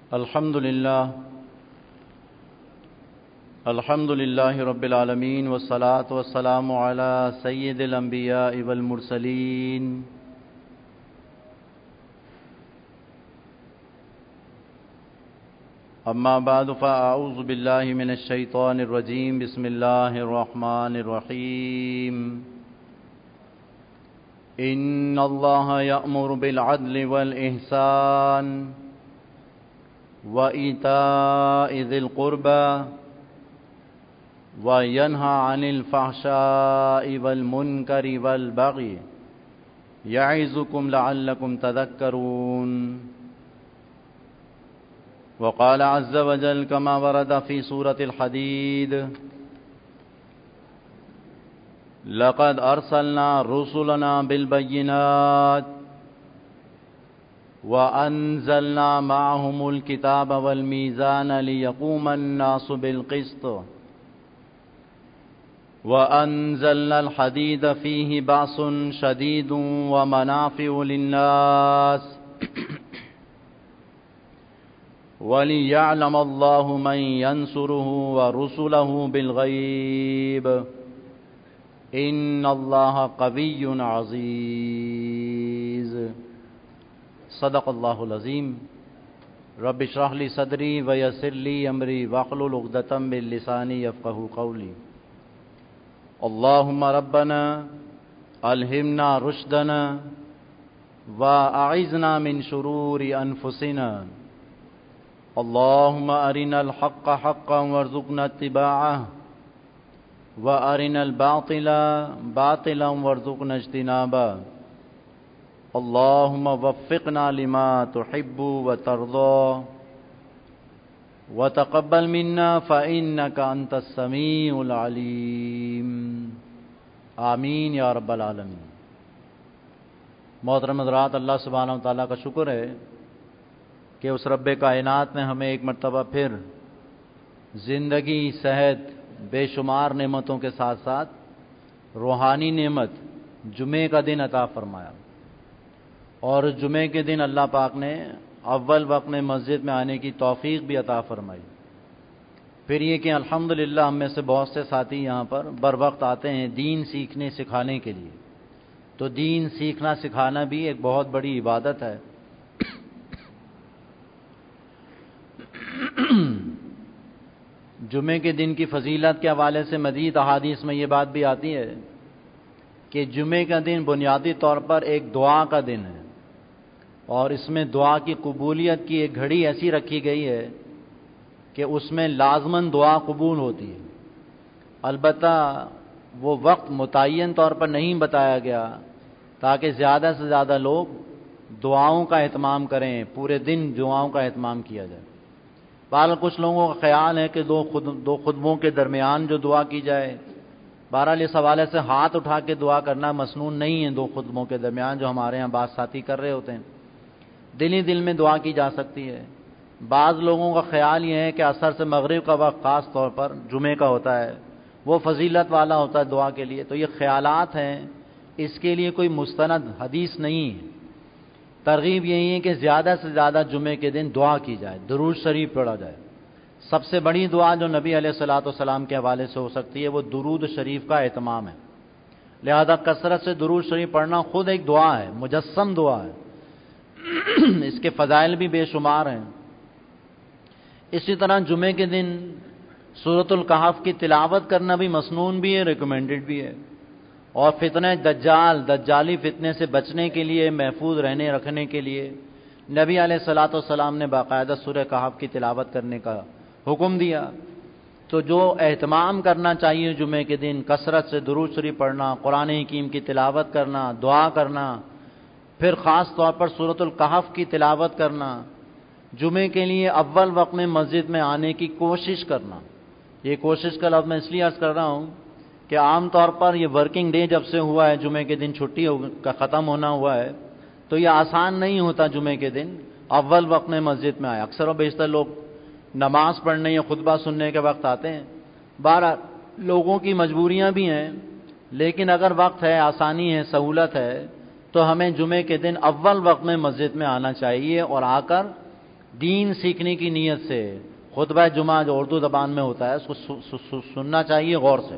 الحمد للہ رب العالمین والصلاة والسلام علی سید الانبیاء والمرسلین اما بعد فاعوذ باللہ من الشیطان الرجیم بسم اللہ الرحمن الرحیم ان اللہ یأمر بالعدل والإحسان وإیتاء ذی القربى وَيَنْهَى عَنِ الْفَحْشَاءِ وَالْمُنْكَرِ وَالْبَغْيِ يَعِظُكُمْ لَعَلَّكُمْ تَذَكَّرُونَ وقال عز وجل كما ورد في سورة الحديد لقد أرسلنا رسلنا بالبينات وأنزلنا معهم الكتاب والميزان ليقوم الناس بالقسط وأنزلنا الحديد فيه بأس شديد ومنافع للناس وليعلم الله من ينصره ورسله بالغيب إن الله قوي عزيز صدق الله العظيم رب اشرح لي صدري ويسر لي أمري واحلل عقدة من لساني يفقهوا قولي اللهم ربنا ألهمنا رشدنا وأعذنا من شرور أنفسنا اللهم أرنا الحق حقا وارزقنا اتباعه وأرنا الباطل باطلا وارزقنا اجتنابه اللهم وفقنا لما تحب وترضى وتقبل منا فإنك أنت السميع العليم آمین یا رب العالمین۔ محترم حضرات، اللہ سبحانہ وتعالیٰ کا شکر ہے کہ اس رب کائنات نے ہمیں ایک مرتبہ پھر زندگی، صحت، بے شمار نعمتوں کے ساتھ ساتھ روحانی نعمت جمعے کا دن عطا فرمایا، اور جمعے کے دن اللہ پاک نے اول وقت میں مسجد میں آنے کی توفیق بھی عطا فرمائی۔ پھر یہ کہ الحمدللہ ہم میں سے بہت سے ساتھی یہاں پر بر وقت آتے ہیں دین سیکھنے سکھانے کے لیے، تو دین سیکھنا سکھانا بھی ایک بہت بڑی عبادت ہے۔ جمعے کے دن کی فضیلت کے حوالے سے مزید احادیث میں یہ بات بھی آتی ہے کہ جمعے کا دن بنیادی طور پر ایک دعا کا دن ہے، اور اس میں دعا کی قبولیت کی ایک گھڑی ایسی رکھی گئی ہے کہ اس میں لازماً دعا قبول ہوتی ہے۔ البتہ وہ وقت متعین طور پر نہیں بتایا گیا تاکہ زیادہ سے زیادہ لوگ دعاؤں کا اہتمام کریں، پورے دن دعاؤں کا اہتمام کیا جائے۔ بہرحال کچھ لوگوں کا خیال ہے کہ دو خطبوں کے درمیان جو دعا کی جائے، بہرحال اس حوالے سے ہاتھ اٹھا کے دعا کرنا مسنون نہیں ہے دو خطبوں کے درمیان، جو ہمارے ہاں بعض ساتھی کر رہے ہوتے ہیں۔ دل ہی دل میں دعا کی جا سکتی ہے۔ بعض لوگوں کا خیال یہ ہے کہ عصر سے مغرب کا وقت خاص طور پر جمعے کا ہوتا ہے، وہ فضیلت والا ہوتا ہے دعا کے لیے۔ تو یہ خیالات ہیں، اس کے لیے کوئی مستند حدیث نہیں ہے۔ ترغیب یہی ہے کہ زیادہ سے زیادہ جمعے کے دن دعا کی جائے، درود شریف پڑھا جائے۔ سب سے بڑی دعا جو نبی علیہ الصلوۃ والسلام کے حوالے سے ہو سکتی ہے وہ درود شریف کا اہتمام ہے، لہذا کثرت سے درود شریف پڑھنا خود ایک دعا ہے، مجسم دعا ہے۔ اس کے فضائل بھی بے شمار ہیں۔ اسی طرح جمعے کے دن سورۃ الکہف کی تلاوت کرنا بھی مسنون بھی ہے، ریکمینڈڈ بھی ہے، اور فتنہ دجالی فتنے سے بچنے کے لیے، محفوظ رکھنے کے لیے نبی علیہ الصلوۃ والسلام نے باقاعدہ سورہ کہف کی تلاوت کرنے کا حکم دیا۔ تو جو اہتمام کرنا چاہیے جمعے کے دن، کثرت سے درود شریف پڑھنا، قرآن حکیم کی تلاوت کرنا، دعا کرنا، پھر خاص طور پر سورۃ الکہف کی تلاوت کرنا، جمعے کے لیے اول وقت میں مسجد میں آنے کی کوشش کرنا۔ یہ کوشش کا لفظ میں اس لیے عرض کر رہا ہوں کہ عام طور پر یہ ورکنگ ڈے جب سے ہوا ہے، جمعے کے دن چھٹی کا ختم ہونا ہوا ہے، تو یہ آسان نہیں ہوتا جمعے کے دن اول وقت میں مسجد میں آئے۔ اکثر و بیشتر لوگ نماز پڑھنے یا خطبہ سننے کے وقت آتے ہیں۔ بہرحال لوگوں کی مجبوریاں بھی ہیں، لیکن اگر وقت ہے، آسانی ہے، سہولت ہے، تو ہمیں جمعے کے دن اول وقت میں مسجد میں آنا چاہیے اور آ کر دین سیکھنے کی نیت سے خطبہ جمعہ جو اردو زبان میں ہوتا ہے اس کو سننا چاہیے غور سے۔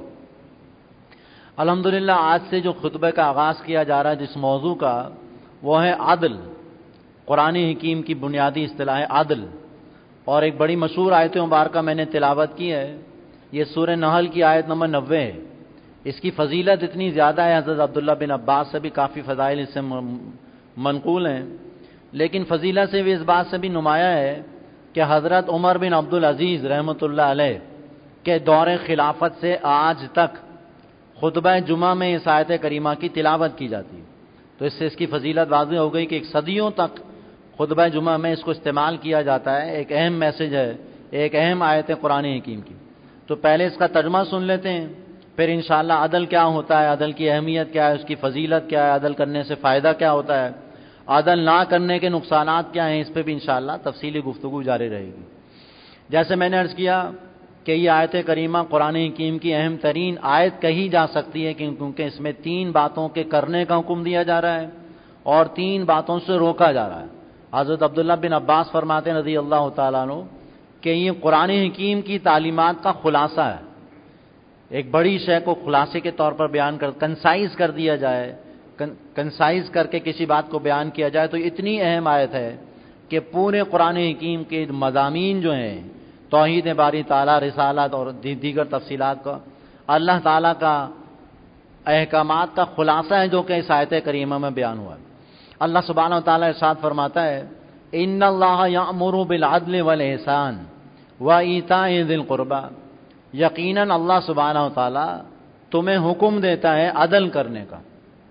الحمدللہ آج سے جو خطبہ کا آغاز کیا جا رہا ہے جس موضوع کا، وہ ہے عدل۔ قرآن حکیم کی بنیادی اصطلاح ہے عدل، اور ایک بڑی مشہور آیت مبارکہ میں نے تلاوت کی ہے، یہ سورہ نحل کی آیت نمبر 90 ہے۔ اس کی فضیلت اتنی زیادہ ہے، حضرت عبداللہ بن عباس سے بھی کافی فضائل اس سے منقول ہیں، لیکن فضیلت سے بھی اس بات سے بھی نمایاں ہے کہ حضرت عمر بن عبدالعزیز رحمۃ اللہ علیہ کے دور خلافت سے آج تک خطبہ جمعہ میں اس آیت کریمہ کی تلاوت کی جاتی ہے۔ تو اس سے اس کی فضیلت واضح ہو گئی کہ ایک صدیوں تک خطبہ جمعہ میں اس کو استعمال کیا جاتا ہے، ایک اہم میسج ہے، ایک اہم آیت ہے قرآن حکیم کی۔ تو پہلے اس کا ترجمہ سن لیتے ہیں، پھر انشاءاللہ عدل کیا ہوتا ہے، عدل کی اہمیت کیا ہے، اس کی فضیلت کیا ہے، عدل کرنے سے فائدہ کیا ہوتا ہے، عدل نہ کرنے کے نقصانات کیا ہیں، اس پہ بھی انشاءاللہ تفصیلی گفتگو جاری رہے گی۔ جیسے میں نے عرض کیا کہ یہ آیت کریمہ قرآن حکیم کی اہم ترین آیت کہی جا سکتی ہے کیونکہ اس میں 3 باتوں کے کرنے کا حکم دیا جا رہا ہے اور 3 باتوں سے روکا جا رہا ہے۔ حضرت عبداللہ بن عباس فرماتے ہیں رضی اللہ تعالیٰ عنہ کہ یہ قرآن حکیم کی تعلیمات کا خلاصہ ہے۔ ایک بڑی شے کو خلاصے کے طور پر بیان کنسائز کر دیا جائے، کنسائز کر کے کسی بات کو بیان کیا جائے تو اتنی اہم آیت ہے کہ پورے قرآن حکیم کے مضامین جو ہیں، توحید باری تعالیٰ، رسالت اور دیگر تفصیلات کا اللہ تعالیٰ کا احکامات کا خلاصہ ہے جو کہ اس آیت کریمہ میں بیان ہوا ہے۔ اللہ سبحانہ و تعالیٰ ارشاد فرماتا ہے ان اللہ یأمر بالعدل والاحسان وایتاء ذی القربی، یقیناً اللہ سبحانہ و تعالیٰ تمہیں حکم دیتا ہے عدل کرنے کا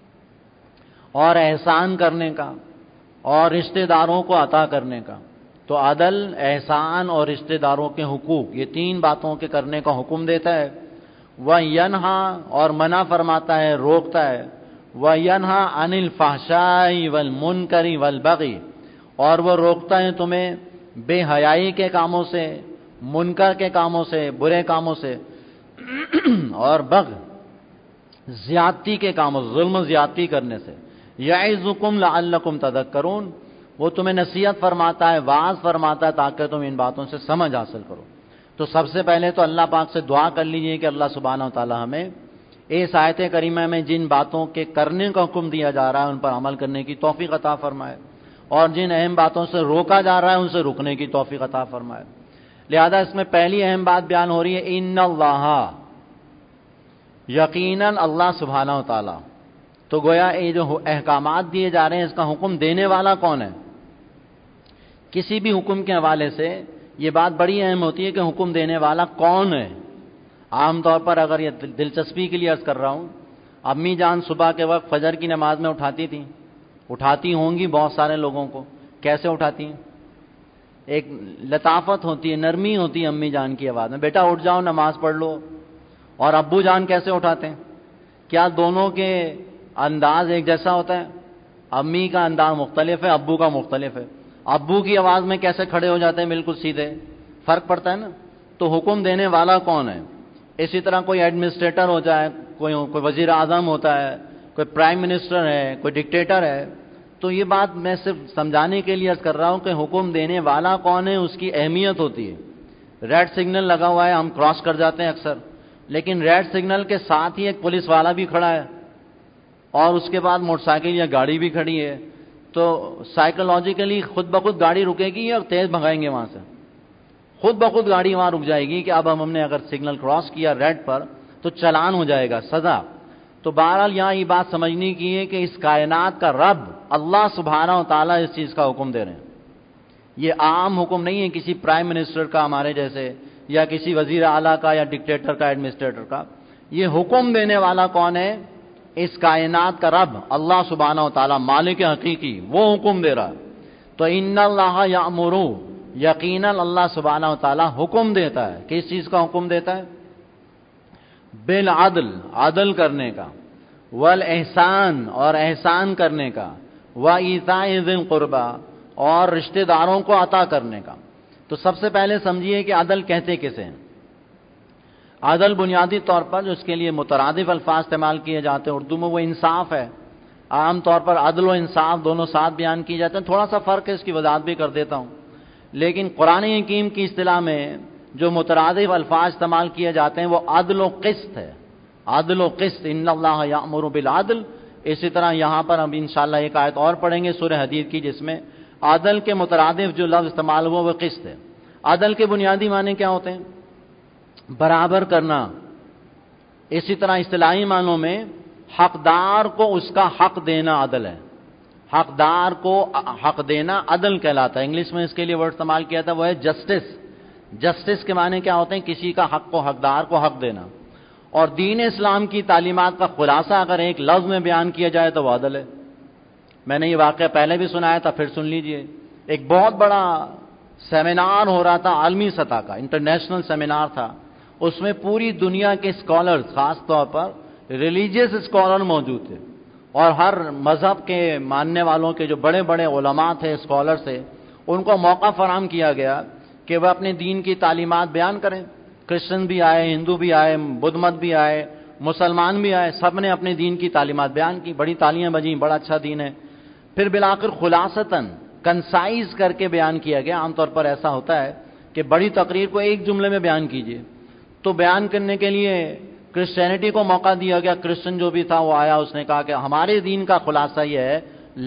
اور احسان کرنے کا اور رشتہ داروں کو عطا کرنے کا۔ تو عدل، احسان اور رشتہ داروں کے حقوق، یہ 3 باتوں کے کرنے کا حکم دیتا ہے۔ وَيَنْهَا اور منع فرماتا ہے، روکتا ہے۔ وَيَنْهَا عَنِ الْفَحْشَاءِ وَالْمُنْكَرِ وَالْبَغْيِ اور وہ روکتا ہے تمہیں بے حیائی کے کاموں سے، منکر کے کاموں سے، برے کاموں سے، اور بغی، زیادتی کے کاموں، ظلم و زیادتی کرنے سے۔ یعظکم لعلکم تذکرون، وہ تمہیں نصیحت فرماتا ہے، واعظ فرماتا ہے تاکہ تم ان باتوں سے سمجھ حاصل کرو۔ تو سب سے پہلے تو اللہ پاک سے دعا کر لیجئے کہ اللہ سبحانہ و تعالی ہمیں اس آیت کریمہ میں جن باتوں کے کرنے کا حکم دیا جا رہا ہے ان پر عمل کرنے کی توفیق عطا فرمائے، اور جن اہم باتوں سے روکا جا رہا ہے ان سے رکنے کی توفیق عطا فرمائے۔ لہذا اس میں پہلی اہم بات بیان ہو رہی ہے ان اللہ، یقیناً اللہ سبحانہ و تعالی۔ تو گویا یہ جو احکامات دیے جا رہے ہیں اس کا حکم دینے والا کون ہے؟ کسی بھی حکم کے حوالے سے یہ بات بڑی اہم ہوتی ہے کہ حکم دینے والا کون ہے۔ عام طور پر اگر یہ دلچسپی کے لیے عرض کر رہا ہوں، امی جان صبح کے وقت فجر کی نماز میں اٹھاتی تھیں، اٹھاتی ہوں گی بہت سارے لوگوں کو۔ کیسے اٹھاتی ہیں؟ ایک لطافت ہوتی ہے، نرمی ہوتی ہے امی جان کی آواز میں، بیٹا اٹھ جاؤ نماز پڑھ لو۔ اور ابو جان کیسے اٹھاتے ہیں؟ کیا دونوں کے انداز ایک جیسا ہوتا ہے؟ امی کا انداز مختلف ہے، ابو کا مختلف ہے۔ ابو کی آواز میں کیسے کھڑے ہو جاتے ہیں بالکل سیدھے، فرق پڑتا ہے نا۔ تو حکم دینے والا کون ہے؟ اسی طرح کوئی ایڈمنسٹریٹر ہو جائے، کوئی وزیر اعظم ہوتا ہے، کوئی پرائم منسٹر ہے، کوئی ڈکٹیٹر ہے، تو یہ بات میں صرف سمجھانے کے لیے عرض کر رہا ہوں کہ حکم دینے والا کون ہے اس کی اہمیت ہوتی ہے۔ ریڈ سگنل لگا ہوا ہے، ہم کراس کر جاتے ہیں اکثر، لیکن ریڈ سگنل کے ساتھ ہی ایک پولیس والا بھی کھڑا ہے اور اس کے بعد موٹر سائیکل یا گاڑی بھی کھڑی ہے، تو سائیکولوجیکلی خود بخود گاڑی رکے گی اور تیز بھگائیں گے وہاں سے، خود بخود گاڑی وہاں رک جائے گی کہ اب ہم نے اگر سگنل کراس کیا ریڈ پر تو چلان ہو جائے گا، سزا۔ تو بہرحال یہاں یہ بات سمجھنے کی ہے کہ اس کائنات کا رب اللہ سبحانہ و تعالیٰ اس چیز کا حکم دے رہے ہیں۔ یہ عام حکم نہیں ہے کسی پرائم منسٹر کا ہمارے جیسے، یا کسی وزیر اعلیٰ کا، یا ڈکٹیٹر کا، ایڈمنسٹریٹر کا۔ یہ حکم دینے والا کون ہے؟ اس کائنات کا رب اللہ سبحانہ و تعالیٰ، مالک حقیقی، وہ حکم دے رہا ہے۔ تو ان اللہ یأمر، یقیناً اللہ سبحانہ و تعالیٰ حکم دیتا ہے۔ کس چیز کا حکم دیتا ہے؟ بالعدل، عدل کرنے کا، والاحسان اور احسان کرنے کا، وایتاء ذی القربی اور رشتہ داروں کو عطا کرنے کا۔ تو سب سے پہلے سمجھیے کہ عدل کہتے کسے ہیں؟ عدل بنیادی طور پر جو اس کے لیے مترادف الفاظ استعمال کیے جاتے ہیں اردو میں وہ انصاف ہے۔ عام طور پر عدل و انصاف دونوں ساتھ بیان کی جاتے ہیں، تھوڑا سا فرق ہے، اس کی وضاحت بھی کر دیتا ہوں۔ لیکن قرآن حکیم کی اصطلاح میں جو مترادف الفاظ استعمال کیے جاتے ہیں وہ عدل و قسط ہے. عدل و قسط، ان اللہ یأمر بالعدل. اسی طرح یہاں پر ہم انشاءاللہ ایک آیت اور پڑھیں گے سورہ حدید کی، جس میں عدل کے مترادف جو لفظ استعمال ہوا وہ قسط ہے. عدل کے بنیادی معنی کیا ہوتے ہیں؟ برابر کرنا. اسی طرح اصطلاحی معنوں میں حقدار کو اس کا حق دینا عدل ہے. حقدار کو حق دینا عدل کہلاتا ہے. انگلش میں اس کے لیے ورڈ استعمال کیا تھا، وہ ہے جسٹس. جسٹس کے معنی کیا ہوتے ہیں؟ کسی کا حق کو، حقدار کو حق دینا. اور دین اسلام کی تعلیمات کا خلاصہ اگر ایک لفظ میں بیان کیا جائے تو وہ عدل ہے. میں نے یہ واقعہ پہلے بھی سنایا تھا، پھر سن لیجئے. ایک بہت بڑا سیمینار ہو رہا تھا عالمی سطح کا، انٹرنیشنل سیمینار تھا. اس میں پوری دنیا کے اسکالرز، خاص طور پر ریلیجیس اسکالر موجود تھے، اور ہر مذہب کے ماننے والوں کے جو بڑے بڑے علماء تھے، اسکالر تھے، ان کو موقع فراہم کیا گیا کہ وہ اپنے دین کی تعلیمات بیان کریں. کرسچن بھی آئے، ہندو بھی آئے، بدھ مت بھی آئے، مسلمان بھی آئے، سب نے اپنے دین کی تعلیمات بیان کی. بڑی تالیاں بجیں، بڑا اچھا دین ہے. پھر بالآخر خلاصتاً کنسائز کر کے بیان کیا گیا. عام طور پر ایسا ہوتا ہے کہ بڑی تقریر کو ایک جملے میں بیان کیجیے. تو بیان کرنے کے لیے کرسچینٹی کو موقع دیا گیا. کرسچن جو بھی تھا وہ آیا، اس نے کہا کہ ہمارے دین کا خلاصہ یہ ہے،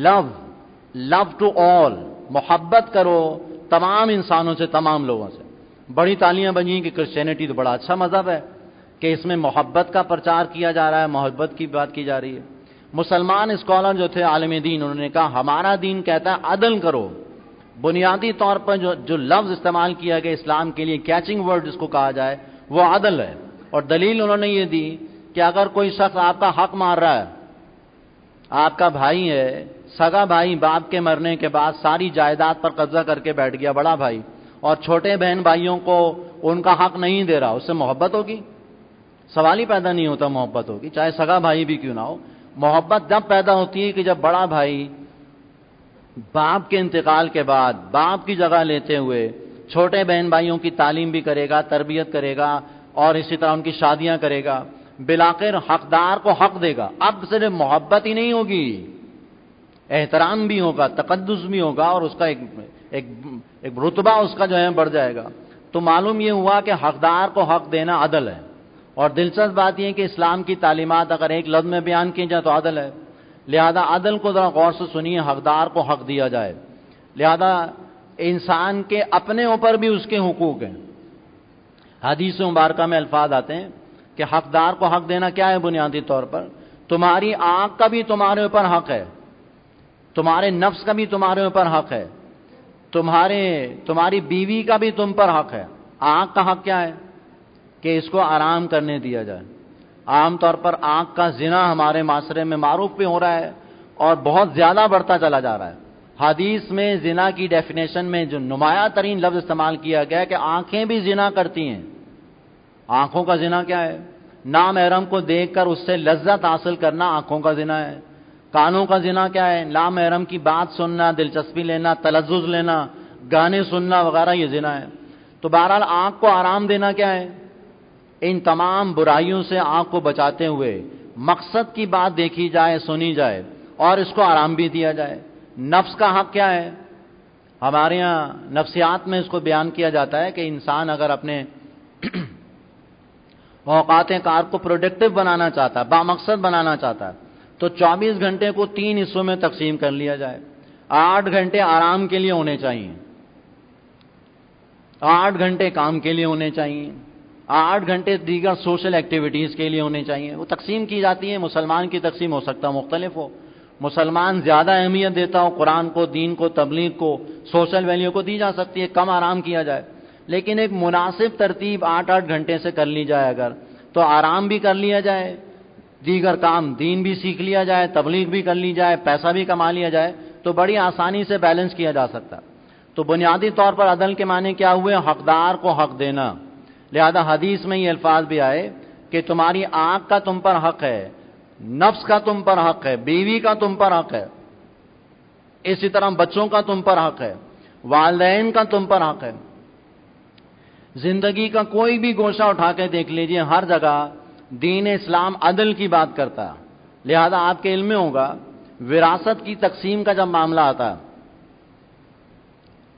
لو ٹو آل، محبت کرو تمام انسانوں سے، تمام لوگوں سے. بڑی تالیاں بجیں کہ کرسچینٹی تو بڑا اچھا مذہب ہے کہ اس میں محبت کا پرچار کیا جا رہا ہے، محبت کی بات کی جا رہی ہے. مسلمان اسکالر جو تھے، عالم دین، انہوں نے کہا ہمارا دین کہتا ہے عدل کرو. بنیادی طور پر جو لفظ استعمال کیا گیا اسلام کے لیے، کیچنگ ورڈ جس کو کہا جائے، وہ عدل ہے. اور دلیل انہوں نے یہ دی کہ اگر کوئی شخص آپ کا حق مار رہا ہے، آپ کا بھائی ہے، سگا بھائی، باپ کے مرنے کے بعد ساری جائیداد پر قبضہ کر کے بیٹھ گیا بڑا بھائی، اور چھوٹے بہن بھائیوں کو ان کا حق نہیں دے رہا، اس سے محبت ہوگی؟ سوال ہی پیدا نہیں ہوتا محبت ہوگی، چاہے سگا بھائی بھی کیوں نہ ہو. محبت جب پیدا ہوتی ہے کہ جب بڑا بھائی باپ کے انتقال کے بعد باپ کی جگہ لیتے ہوئے چھوٹے بہن بھائیوں کی تعلیم بھی کرے گا، تربیت کرے گا، اور اسی طرح ان کی شادیاں کرے گا، بالآخر حقدار کو حق دے گا. اب صرف محبت ہی نہیں ہوگی، احترام بھی ہوگا، تقدس بھی ہوگا، اور اس کا ایک رتبہ اس کا جو ہے بڑھ جائے گا. تو معلوم یہ ہوا کہ حقدار کو حق دینا عدل ہے. اور دلچسپ بات یہ ہے کہ اسلام کی تعلیمات اگر ایک لفظ میں بیان کی جائے تو عدل ہے. لہذا عدل کو ذرا غور سے سنیے، حقدار کو حق دیا جائے. لہذا انسان کے اپنے اوپر بھی اس کے حقوق ہیں. حدیث مبارکہ میں الفاظ آتے ہیں کہ حقدار کو حق دینا کیا ہے؟ بنیادی طور پر تمہاری آنکھ کا بھی تمہارے اوپر حق ہے، تمہارے نفس کا بھی تمہارے اوپر حق ہے، تمہاری بیوی کا بھی تم پر حق ہے. آنکھ کا حق کیا ہے؟ کہ اس کو آرام کرنے دیا جائے. عام طور پر آنکھ کا زنا ہمارے معاشرے میں معروف بھی ہو رہا ہے اور بہت زیادہ بڑھتا چلا جا رہا ہے. حدیث میں زنا کی ڈیفینیشن میں جو نمایاں ترین لفظ استعمال کیا گیا ہے کہ آنکھیں بھی زنا کرتی ہیں. آنکھوں کا زنا کیا ہے؟ نامحرم کو دیکھ کر اس سے لذت حاصل کرنا آنکھوں کا زنا ہے. کانوں کا زنا کیا ہے؟ نامحرم کی بات سننا، دلچسپی لینا، تلذذ لینا، گانے سننا وغیرہ، یہ زنا ہے. تو بہرحال آنکھ کو آرام دینا کیا ہے؟ ان تمام برائیوں سے آنکھ کو بچاتے ہوئے مقصد کی بات دیکھی جائے، سنی جائے، اور اس کو آرام بھی دیا جائے. نفس کا حق کیا ہے؟ ہمارے یہاں نفسیات میں اس کو بیان کیا جاتا ہے کہ انسان اگر اپنے اوقات کار کو پروڈکٹیو بنانا چاہتا ہے، بامقصد بنانا چاہتا ہے، تو 24 گھنٹے کو 3 حصوں میں تقسیم کر لیا جائے. 8 گھنٹے آرام کے لیے ہونے چاہیے، 8 گھنٹے کام کے لیے ہونے چاہیے، 8 گھنٹے دیگر سوشل ایکٹیویٹیز کے لیے ہونے چاہیے. وہ تقسیم کی جاتی ہے. مسلمان کی تقسیم ہو سکتا ہے مختلف ہو. مسلمان زیادہ اہمیت دیتا ہو قرآن کو، دین کو، تبلیغ کو، سوشل ویلیو کو دی جا سکتی ہے، کم آرام کیا جائے. لیکن ایک مناسب ترتیب 8 گھنٹے سے کر لی جائے اگر، تو آرام بھی کر لیا جائے، دیگر کام دین بھی سیکھ لیا جائے، تبلیغ بھی کر لی جائے، پیسہ بھی کما لیا جائے، تو بڑی آسانی سے بیلنس کیا جا سکتا. تو بنیادی طور پر عدل کے معنی کیا ہوئے؟ حقدار کو حق دینا. لہذا حدیث میں یہ الفاظ بھی آئے کہ تمہاری آنکھ کا تم پر حق ہے، نفس کا تم پر حق ہے، بیوی کا تم پر حق ہے، اسی طرح بچوں کا تم پر حق ہے، والدین کا تم پر حق ہے. زندگی کا کوئی بھی گوشہ اٹھا کے دیکھ لیجئے، ہر جگہ دین اسلام عدل کی بات کرتا ہے. لہذا آپ کے علم میں ہوگا، وراثت کی تقسیم کا جب معاملہ آتا ہے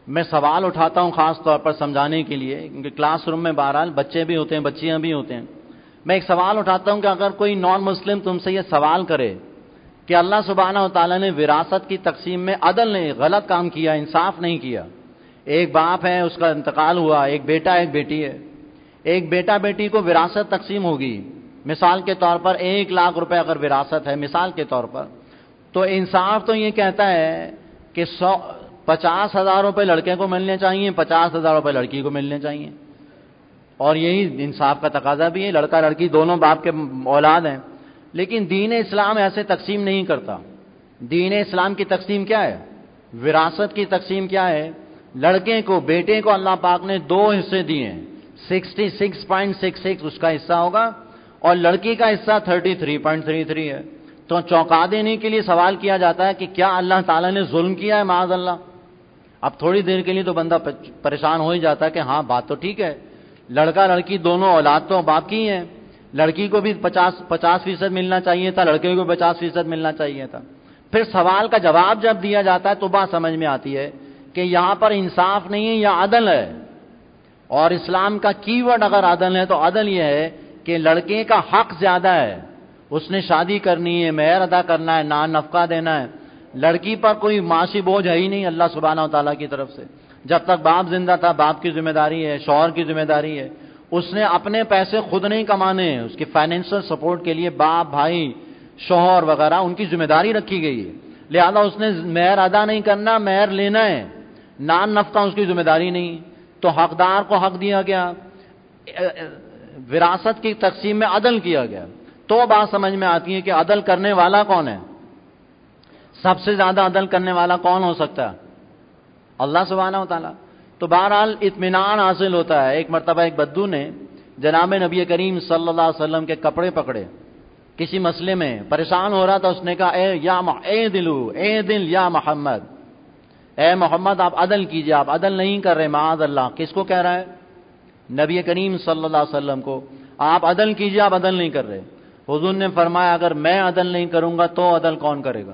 میں سوال اٹھاتا ہوں خاص طور پر سمجھانے کے لیے، کیونکہ کلاس روم میں بہرحال بچے بھی ہوتے ہیں، بچیاں بھی ہوتے ہیں. میں ایک سوال اٹھاتا ہوں کہ اگر کوئی نان مسلم تم سے یہ سوال کرے کہ اللہ سبحانہ و تعالیٰ نے وراثت کی تقسیم میں عدل نہیں، غلط کام کیا، انصاف نہیں کیا. ایک باپ ہے، اس کا انتقال ہوا، ایک بیٹا ایک بیٹی ہے، ایک بیٹا بیٹی کو وراثت تقسیم ہوگی، مثال کے طور پر 1,00,000 روپے اگر وراثت ہے مثال کے طور پر، تو انصاف تو یہ کہتا ہے کہ 50,000 روپے لڑکے کو ملنے چاہیے، 50,000 روپے لڑکی کو ملنے چاہیے. اور یہی انصاف کا تقاضا بھی ہے، لڑکا لڑکی دونوں باپ کے اولاد ہیں. لیکن دین اسلام ایسے تقسیم نہیں کرتا. دین اسلام کی تقسیم کیا ہے؟ وراثت کی تقسیم کیا ہے؟ لڑکے کو، بیٹے کو اللہ پاک نے 2 حصے دیے ہیں، 66.66 اس کا حصہ ہوگا اور لڑکی کا حصہ 33.33 ہے. تو چونکا دینے کے لیے سوال کیا جاتا ہے کہ کیا اللہ تعالیٰ نے ظلم کیا ہے؟ معاذ اللہ. اب تھوڑی دیر کے لیے تو بندہ پریشان ہو ہی جاتا ہے کہ ہاں بات تو ٹھیک ہے، لڑکا لڑکی دونوں اولاد تو باپ کی ہیں، لڑکی کو بھی 50% ملنا چاہیے تھا، لڑکے کو 50% ملنا چاہیے تھا. پھر سوال کا جواب جب دیا جاتا ہے تو بات سمجھ میں آتی ہے کہ یہاں پر انصاف نہیں ہے، یا عدل ہے. اور اسلام کا کی ورڈ اگر عدل ہے تو عدل یہ ہے کہ لڑکے کا حق زیادہ ہے، اس نے شادی کرنی ہے، مہر ادا کرنا ہے، نان نفقہ دینا ہے. لڑکی پر کوئی معاشی بوجھ ہے ہی نہیں اللہ سبحانہ و تعالیٰ کی طرف سے. جب تک باپ زندہ تھا باپ کی ذمہ داری ہے، شوہر کی ذمہ داری ہے. اس نے اپنے پیسے خود نہیں کمانے ہیں، اس کی فائنینشل سپورٹ کے لیے باپ، بھائی، شوہر وغیرہ ان کی ذمہ داری رکھی گئی ہے. لہذا اس نے مہر ادا نہیں کرنا، مہر لینا ہے، نان نفقہ اس کی ذمہ داری نہیں. تو حقدار کو حق دیا گیا، وراثت کی تقسیم میں عدل کیا گیا. تو بات سمجھ میں آتی ہے کہ عدل کرنے والا کون ہے؟ سب سے زیادہ عدل کرنے والا کون ہو سکتا ہے؟ اللہ سبحانہ و تعالیٰ. تو بہرحال اطمینان حاصل ہوتا ہے. ایک مرتبہ ایک بدو نے جناب نبی کریم صلی اللہ علیہ وسلم کے کپڑے پکڑے، کسی مسئلے میں پریشان ہو رہا تھا. اس نے کہا اے دل یا محمد، اے محمد آپ عدل کیجئے، آپ عدل نہیں کر رہے معاذ اللہ. کس کو کہہ رہا ہے؟ نبی کریم صلی اللہ علیہ وسلم کو. آپ عدل کیجئے، آپ عدل نہیں کر رہے. حضور نے فرمایا اگر میں عدل نہیں کروں گا تو عدل کون کرے گا؟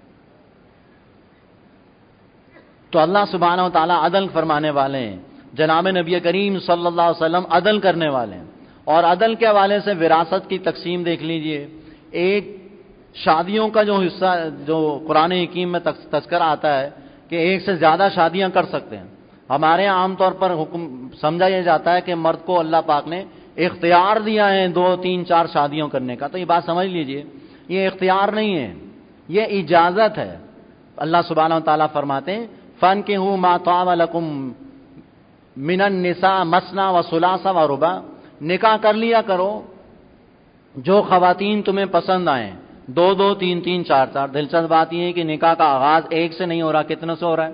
تو اللہ سبحانہ و تعالیٰ عدل فرمانے والے ہیں. جناب نبی کریم صلی اللہ علیہ وسلم عدل کرنے والے ہیں. اور عدل کے حوالے سے وراثت کی تقسیم دیکھ لیجئے. ایک شادیوں کا جو حصہ جو قرآن حکیم میں تذکرہ آتا ہے کہ ایک سے زیادہ شادیاں کر سکتے ہیں. ہمارے عام طور پر حکم سمجھا یہ جاتا ہے کہ مرد کو اللہ پاک نے اختیار دیا ہے 2 3 4 شادیوں کرنے کا. تو یہ بات سمجھ لیجئے، یہ اختیار نہیں ہے، یہ اجازت ہے. اللہ سبحانہ و تعالیٰ فرماتے ہیں فَانْكِحُوا مَا طَابَ لَكُم مِّنَ النِّسَاءِ مَثْنَىٰ وَثُلَاثَ وَرُبَاعَ. نکاح کر لیا کرو جو خواتین تمہیں پسند آئیں، 2 2 3 3 4 4. دلچسپ بات یہ ہے کہ نکاح کا آغاز 1 سے نہیں ہو رہا، کتنے سے ہو رہا ہے؟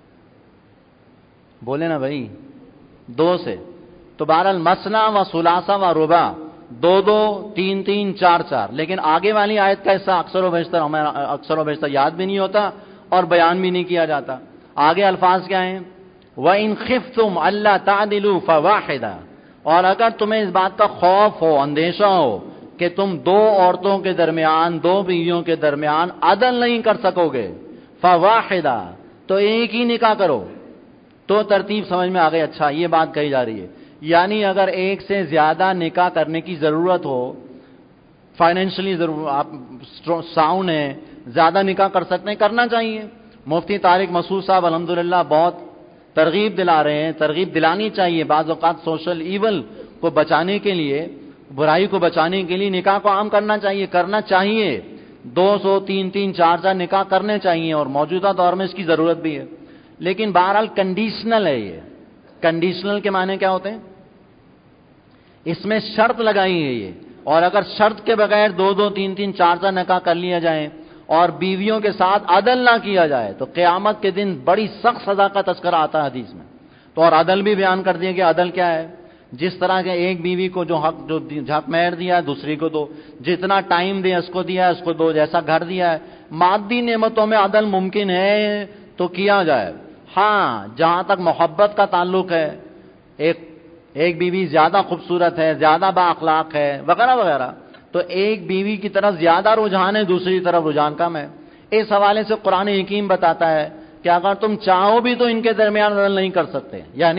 بولے نا بھائی، 2 سے. تو بہرحال مثنیٰ و ثلاثہ و رباع، 2 2 3 3 4 4. لیکن آگے والی آیت کا حصہ اکثر و بیشتر یاد بھی نہیں ہوتا اور بیان بھی نہیں کیا جاتا. آگے الفاظ کیا ہیں؟ وَإِنْ خِفْتُمْ أَلَّا تَعْدِلُوا فَوَاحِدًا. اور اگر تمہیں اس بات کا خوف ہو، اندیشہ ہو کہ تم 2 عورتوں کے درمیان، 2 بیویوں کے درمیان عدل نہیں کر سکو گے، فَوَاحِدًا، تو ایک ہی نکاح کرو. تو ترتیب سمجھ میں آ گئی. اچھا یہ بات کہی جا رہی ہے یعنی اگر ایک سے زیادہ نکاح کرنے کی ضرورت ہو، فائنینشلی ضرور آپ ساؤنڈ ہیں، زیادہ نکاح کر سکتے ہیں، کرنا چاہیے. مفتی طارق مسعود صاحب الحمدللہ بہت ترغیب دلا رہے ہیں، ترغیب دلانی چاہیے. بعض اوقات سوشل ایول کو بچانے کے لیے، برائی کو بچانے کے لیے نکاح کو عام کرنا چاہیے، کرنا چاہیے. 200 3 3 4 4 نکاح کرنے چاہیے اور موجودہ دور میں اس کی ضرورت بھی ہے. لیکن بہرحال کنڈیشنل ہے. یہ کنڈیشنل کے معنی کیا ہوتے ہیں؟ اس میں شرط لگائی ہے یہ. اور اگر شرط کے بغیر 2 2 3 3 4 4 نکاح کر لیا جائیں اور بیویوں کے ساتھ عدل نہ کیا جائے تو قیامت کے دن بڑی سخت سزا کا تذکرہ آتا ہے حدیث میں. تو اور عدل بھی بیان کر دیا کہ عدل کیا ہے. جس طرح کے ایک بیوی کو جو حق مہر دیا ہے دوسری کو دو، جتنا ٹائم دیا اس کو دیا ہے اس کو دو، جیسا گھر دیا ہے. مادی نعمتوں میں عدل ممکن ہے تو کیا جائے. ہاں جہاں تک محبت کا تعلق ہے، ایک بیوی زیادہ خوبصورت ہے، زیادہ با اخلاق ہے وغیرہ وغیرہ، تو ایک بیوی کی طرف زیادہ رجحان ہے، دوسری طرف رجحان کم ہے. اس حوالے سے قرآن حکیم بتاتا ہے کہ اگر تم چاہو بھی تو ان کے درمیان عدل نہیں کر سکتے،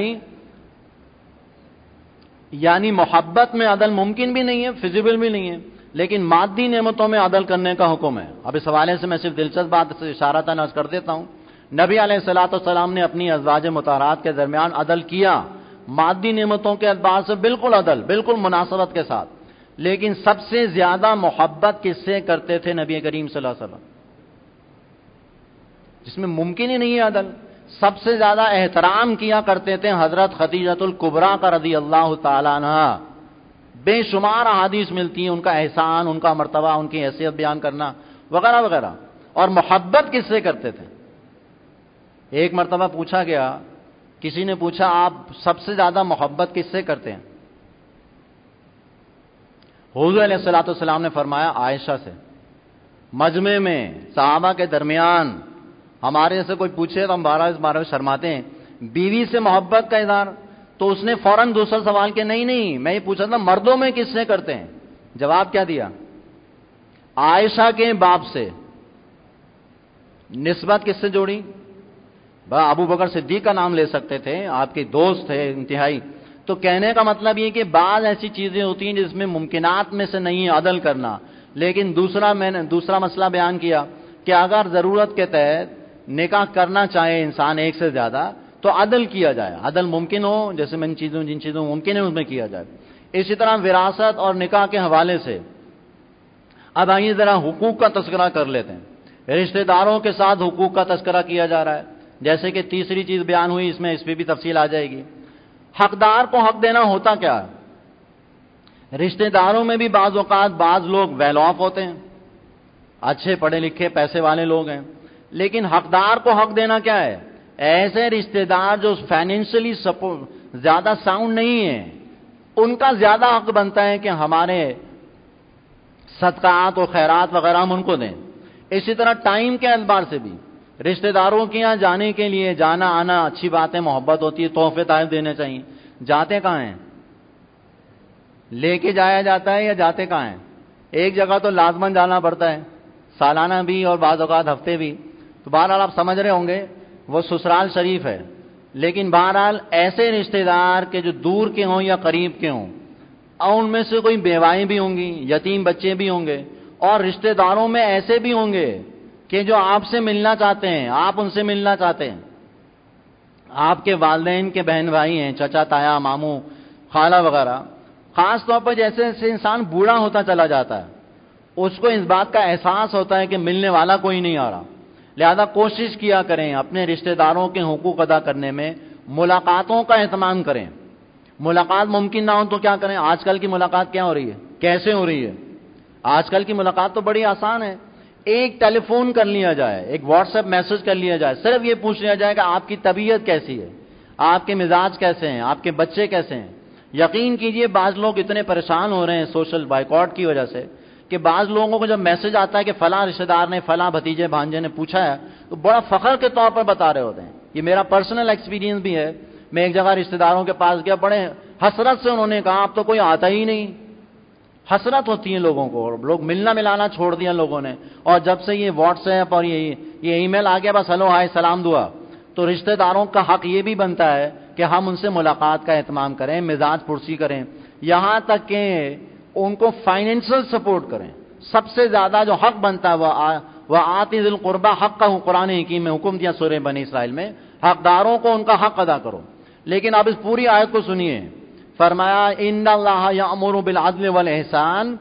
یعنی محبت میں عدل ممکن بھی نہیں ہے، فیزیبل بھی نہیں ہے، لیکن مادی نعمتوں میں عدل کرنے کا حکم ہے۔ اب اس حوالے سے میں صرف دلچسپ بات سے اشارہ نظر کر دیتا ہوں، نبی علیہ الصلوۃ والسلام نے اپنی ازواج مطہرات کے درمیان عدل کیا، مادی نعمتوں کے اعتبار سے بالکل عدل، بالکل مناسبت کے ساتھ، لیکن سب سے زیادہ محبت کس سے کرتے تھے نبی کریم صلی اللہ علیہ وسلم، جس میں ممکن ہی نہیں ہے عدل، سب سے زیادہ احترام کیا کرتے تھے حضرت خدیجہ الکبریٰ کا رضی اللہ تعالیٰ عنہ۔ بے شمار احادیث ملتی ہیں ان کا احسان، ان کا مرتبہ، ان کی حیثیت بیان کرنا وغیرہ وغیرہ۔ اور محبت کس سے کرتے تھے؟ ایک مرتبہ پوچھا گیا، کسی نے پوچھا آپ سب سے زیادہ محبت کس سے کرتے ہیں؟ حضور علیہ الصلوۃ والسلام نے فرمایا عائشہ سے۔ مجمع میں صحابہ کے درمیان ہمارے سے کوئی پوچھے تو ہم اس بارے میں شرماتے ہیں، بیوی سے محبت کا اظہار، تو اس نے فوراً دوسرا سوال کیا، نہیں میں یہ پوچھا تھا مردوں میں کس سے کرتے ہیں؟ جواب کیا دیا؟ عائشہ کے باپ سے۔ نسبت کس سے جوڑی؟ ابو بکر صدیق کا نام لے سکتے تھے، آپ کے دوست تھے انتہائی۔ تو کہنے کا مطلب یہ کہ بعض ایسی چیزیں ہوتی ہیں جس میں ممکنات میں سے نہیں عدل کرنا، لیکن میں نے دوسرا مسئلہ بیان کیا کہ اگر ضرورت کے تحت نکاح کرنا چاہے انسان ایک سے زیادہ تو عدل کیا جائے، عدل ممکن ہو، جیسے جن چیزوں ممکن ہے اس میں کیا جائے۔ اسی طرح وراثت اور نکاح کے حوالے سے اب آئیے ذرا حقوق کا تذکرہ کر لیتے ہیں۔ رشتہ داروں کے ساتھ حقوق کا تذکرہ کیا جا رہا ہے، جیسے کہ تیسری چیز بیان ہوئی، اس پہ بھی تفصیل آ جائے گی۔ حقدار کو حق دینا ہوتا کیا ہے؟ رشتہ داروں میں بھی بعض اوقات بعض لوگ ویل آف ہوتے ہیں، اچھے پڑھے لکھے پیسے والے لوگ ہیں، لیکن حقدار کو حق دینا کیا ہے؟ ایسے رشتہ دار جو فائنینشلی زیادہ ساؤنڈ نہیں ہیں، ان کا زیادہ حق بنتا ہے کہ ہمارے صدقات و خیرات وغیرہ ہم ان کو دیں۔ اسی طرح ٹائم کے اعتبار سے بھی رشتہ داروں کے یہاں جانے کے لیے جانا آنا اچھی بات ہے، محبت ہوتی ہے، تحفے تحائف دینے چاہیے۔ جاتے کہاں ہیں؟ لے کے جایا جاتا ہے یا جاتے کہاں ہیں؟ ایک جگہ تو لازماً جانا پڑتا ہے، سالانہ بھی اور بعض اوقات ہفتے بھی۔ تو بہرحال آپ سمجھ رہے ہوں گے وہ سسرال شریف ہے، لیکن بہرحال ایسے رشتہ دار کے جو دور کے ہوں یا قریب کے ہوں، اور ان میں سے کوئی بیوائیں بھی ہوں گی، یتیم بچے بھی ہوں گے، اور رشتہ داروں میں ایسے بھی ہوں گے کہ جو آپ سے ملنا چاہتے ہیں، آپ ان سے ملنا چاہتے ہیں، آپ کے والدین کے بہن بھائی ہیں، چچا تایا ماموں خالہ وغیرہ۔ خاص طور پر جیسے جیسے انسان بوڑھا ہوتا چلا جاتا ہے، اس کو اس بات کا احساس ہوتا ہے کہ ملنے والا کوئی نہیں آ رہا، لہذا کوشش کیا کریں اپنے رشتہ داروں کے حقوق ادا کرنے میں، ملاقاتوں کا اہتمام کریں۔ ملاقات ممکن نہ ہو تو کیا کریں؟ آج کل کی ملاقات کیا ہو رہی ہے، کیسے ہو رہی ہے؟ آج کل کی ملاقات تو بڑی آسان ہے، ایک ٹیلی فون کر لیا جائے، ایک واٹس ایپ میسج کر لیا جائے، صرف یہ پوچھ لیا جائے کہ آپ کی طبیعت کیسی ہے، آپ کے مزاج کیسے ہیں، آپ کے بچے کیسے ہیں۔ یقین کیجئے بعض لوگ اتنے پریشان ہو رہے ہیں سوشل بائیکاٹ کی وجہ سے کہ بعض لوگوں کو جب میسج آتا ہے کہ فلاں رشتہ دار نے، فلاں بھتیجے بھانجے نے پوچھا ہے، تو بڑا فخر کے طور پر بتا رہے ہوتے ہیں۔ یہ میرا پرسنل ایکسپیرینس بھی ہے، میں ایک جگہ رشتہ داروں کے پاس گیا، بڑے حسرت سے انہوں نے کہا اب تو کوئی آتا ہی نہیں۔ حسرت ہوتی ہے لوگوں کو، اور لوگ ملنا ملانا چھوڑ دیا لوگوں نے، اور جب سے یہ واٹس ایپ اور یہ ای میل آ گیا، بس ہلو ہائے سلام دعا، تو رشتہ داروں کا حق یہ بھی بنتا ہے کہ ہم ان سے ملاقات کا اہتمام کریں، مزاج پرسی کریں، یہاں تک کہ ان کو فائنینشل سپورٹ کریں۔ سب سے زیادہ جو حق بنتا ہے وہ آتی ذی القربہ حق کا قرآن حکیم میں حکم دیا سورہ بنی اسرائیل میں، حقداروں کو ان کا حق ادا کرو۔ لیکن اب اس پوری آیت کو سنیے، فرمایا ان اللہ یأمر بالعدل والاحسان،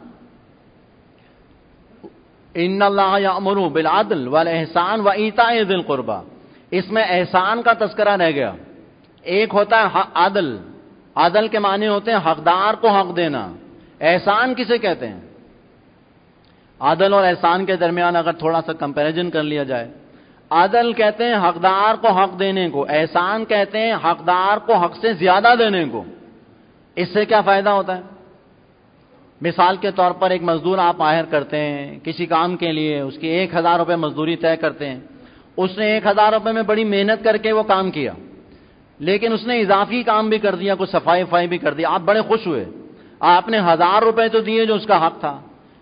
ان اللہ یأمر بالعدل والاحسان وایتاء ذی القربہ۔ اس میں احسان کا تذکرہ رہ گیا۔ ایک ہوتا ہے عدل، عدل کے معنی ہوتے ہیں حقدار کو حق دینا۔ احسان کسے کہتے ہیں؟ عدل اور احسان کے درمیان اگر تھوڑا سا کمپیریزن کر لیا جائے، عدل کہتے ہیں حقدار کو حق دینے کو، احسان کہتے ہیں حقدار کو حق سے زیادہ دینے کو۔ اس سے کیا فائدہ ہوتا ہے؟ مثال کے طور پر ایک مزدور آپ ہائر کرتے ہیں کسی کام کے لیے، اس کی 1000 روپے مزدوری طے کرتے ہیں، اس نے 1000 روپے میں بڑی محنت کر کے وہ کام کیا، لیکن اس نے اضافی کام بھی کر دیا، کوئی صفائی بھی کر دیا، آپ بڑے خوش ہوئے، آپ نے 1000 روپے تو دیے جو اس کا حق تھا،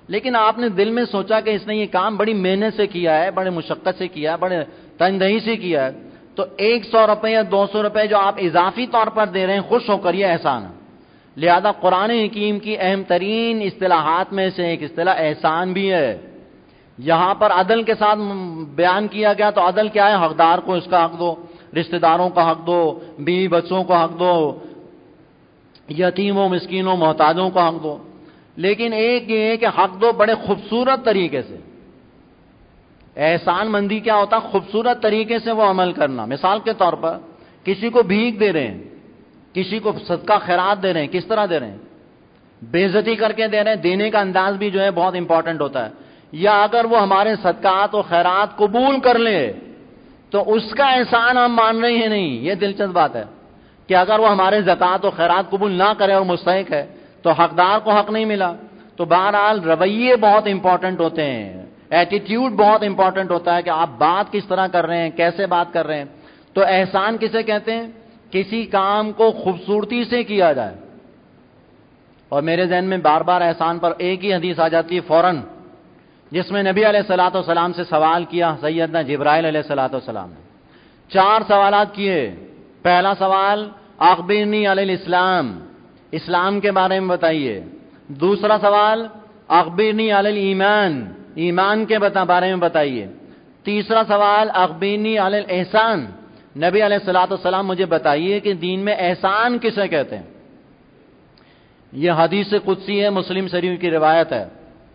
لیکن آپ نے دل میں سوچا کہ اس نے یہ کام بڑی محنت سے کیا ہے، بڑے مشقت سے کیا ہے، بڑے تندہی سے کیا ہے، تو 100 روپے یا 200 روپے جو آپ اضافی طور پر دے رہے ہیں، خوش ہو کر، یہ احسان ہے۔ لہذا قرآن حکیم کی اہم ترین اصطلاحات میں سے ایک اصطلاح احسان بھی ہے۔ یہاں پر عدل کے ساتھ بیان کیا گیا، تو عدل کیا ہے؟ حقدار کو اس کا حق دو، رشتہ داروں کا حق دو، بیوی بچوں کو حق دو، یتیموں مسکینوں محتاجوں کا حق دو۔ لیکن ایک یہ ہے کہ حق دو بڑے خوبصورت طریقے سے۔ احسان مندی کیا ہوتا؟ خوبصورت طریقے سے وہ عمل کرنا۔ مثال کے طور پر کسی کو بھیک دے رہے ہیں، کسی کو صدقہ خیرات دے رہے ہیں، کس طرح دے رہے ہیں؟ بے عزتی کر کے دے رہے ہیں۔ دینے کا انداز بھی جو ہے بہت امپورٹنٹ ہوتا ہے۔ یا اگر وہ ہمارے صدقات و خیرات قبول کر لے تو اس کا احسان ہم مان رہے ہیں نہیں۔ یہ دلچسپ بات ہے کہ اگر وہ ہمارے زکات و خیرات قبول نہ کرے اور مستحق ہے تو حقدار کو حق نہیں ملا۔ تو بہرحال رویے بہت امپورٹنٹ ہوتے ہیں، ایٹیٹیوڈ بہت امپورٹنٹ ہوتا ہے کہ آپ بات کس طرح کر رہے ہیں، کیسے بات کر رہے ہیں۔ تو احسان کسے کہتے ہیں؟ کسی کام کو خوبصورتی سے کیا جائے۔ اور میرے ذہن میں بار بار احسان پر ایک ہی حدیث آ جاتی ہے فوراً، جس میں نبی علیہ الصلوۃ والسلام سے سوال کیا سیدنا جبرائیل علیہ الصلوۃ والسلام نے۔ 4 سوالات کیے۔ پہلا سوال اخبرنی علی الاسلام، اسلام کے بارے میں بتائیے۔ دوسرا سوال اخبرنی علی الایمان، ایمان کے بارے میں بتائیے۔ تیسرا سوال اخبرنی علی الاحسان، نبی علیہ الصلوۃ والسلام مجھے بتائیے کہ دین میں احسان کسے کہتے ہیں۔ یہ حدیث قدسی ہے، مسلم شریف کی روایت ہے،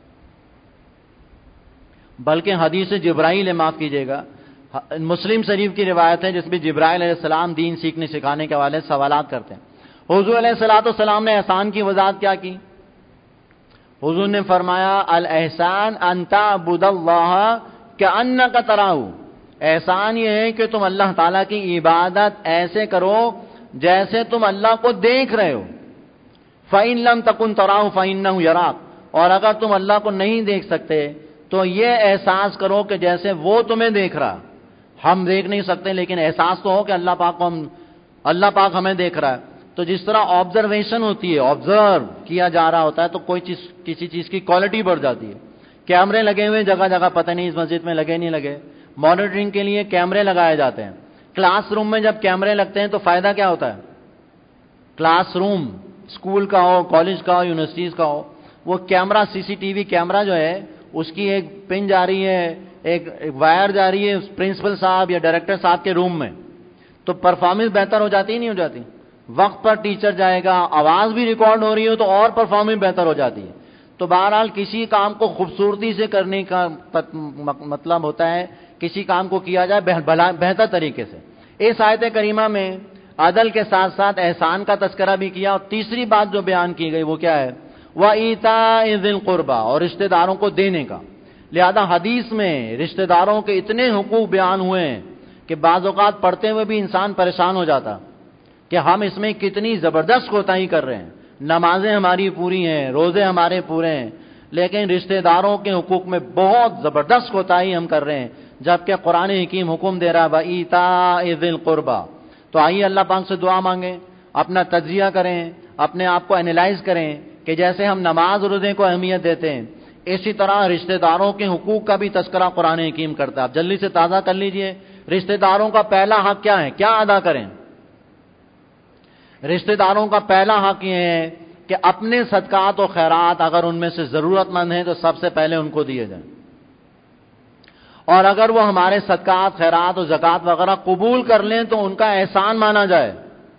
بلکہ حدیث جبرائیل ہے، معاف کیجیے گا، مسلم شریف کی روایت ہے جس میں جبرائیل علیہ السلام دین سیکھنے سکھانے کے حوالے سے سوالات کرتے ہیں۔ حضور علیہ الصلوۃ والسلام نے احسان کی وضاحت کیا کی؟ حضور نے فرمایا الاحسان ان تعبد اللہ کأنک تراہ، احسان یہ ہے کہ تم اللہ تعالیٰ کی عبادت ایسے کرو جیسے تم اللہ کو دیکھ رہے ہو۔ فإن لم تکن تراہ فإنہ یراک، اور اگر تم اللہ کو نہیں دیکھ سکتے تو یہ احساس کرو کہ جیسے وہ تمہیں دیکھ رہا۔ ہم دیکھ نہیں سکتے لیکن احساس تو ہو کہ اللہ پاک ہمیں دیکھ رہا ہے۔ تو جس طرح آبزرویشن ہوتی ہے، آبزرو کیا جا رہا ہوتا ہے، تو کوئی چیز، کسی چیز کی کوالٹی بڑھ جاتی ہے۔ کیمرے لگے ہوئے جگہ جگہ، پتہ نہیں اس مسجد میں لگے نہیں لگے، مانیٹرنگ کے لیے کیمرے لگائے جاتے ہیں۔ کلاس روم میں جب کیمرے لگتے ہیں تو فائدہ کیا ہوتا ہے؟ کلاس روم اسکول کا ہو، کالج کا ہو، یونیورسٹیز کا ہو، وہ کیمرہ CCTV کیمرہ جو ہے اس کی ایک پن جا رہی ہے، ایک وائر جا رہی ہے پرنسپل صاحب یا ڈائریکٹر صاحب کے روم میں، تو پرفارمنس بہتر ہو جاتی ہے نہیں ہو جاتی؟ وقت پر ٹیچر جائے گا، آواز بھی ریکارڈ ہو رہی ہو تو اور پرفارمنس بہتر ہو جاتی ہے۔ تو بہرحال کسی کام کو خوبصورتی سے کرنے کا مطلب ہوتا ہے کسی کام کو کیا جائے بہتر طریقے سے۔ اس آیت کریمہ میں عدل کے ساتھ ساتھ احسان کا تذکرہ بھی کیا، اور تیسری بات جو بیان کی گئی وہ کیا ہے؟ وَإِيتَاءِ ذِي الْقُرْبَى، اور رشتہ داروں کو دینے کا۔ لہذا حدیث میں رشتہ داروں کے اتنے حقوق بیان ہوئے ہیں کہ بعض اوقات پڑھتے ہوئے بھی انسان پریشان ہو جاتا کہ ہم اس میں کتنی زبردست کوتاہی کر رہے ہیں۔ نمازیں ہماری پوری ہیں، روزے ہمارے پورے ہیں، لیکن رشتہ داروں کے حقوق میں بہت زبردست کوتاہی ہم کر رہے ہیں، جبکہ قرآن حکیم حکم دے رہا ہے وَإِيتَاءِ ذِي الْقُرْبَى۔ تو آئیے اللہ پاک سے دعا مانگیں، اپنا تجزیہ کریں، اپنے آپ کو اینالائز کریں کہ جیسے ہم نماز روزے کو اہمیت دیتے ہیں، اسی طرح رشتہ داروں کے حقوق کا بھی تذکرہ قرآن حکیم کرتا ہے۔ آپ جلدی سے تازہ کر لیجئے، رشتہ داروں کا پہلا حق کیا ہے؟ کیا ادا کریں؟ رشتہ داروں کا پہلا حق یہ ہے کہ اپنے صدقات و خیرات اگر ان میں سے ضرورت مند ہیں تو سب سے پہلے ان کو دیے جائیں، اور اگر وہ ہمارے صدقات خیرات و زکوٰۃ وغیرہ قبول کر لیں تو ان کا احسان مانا جائے،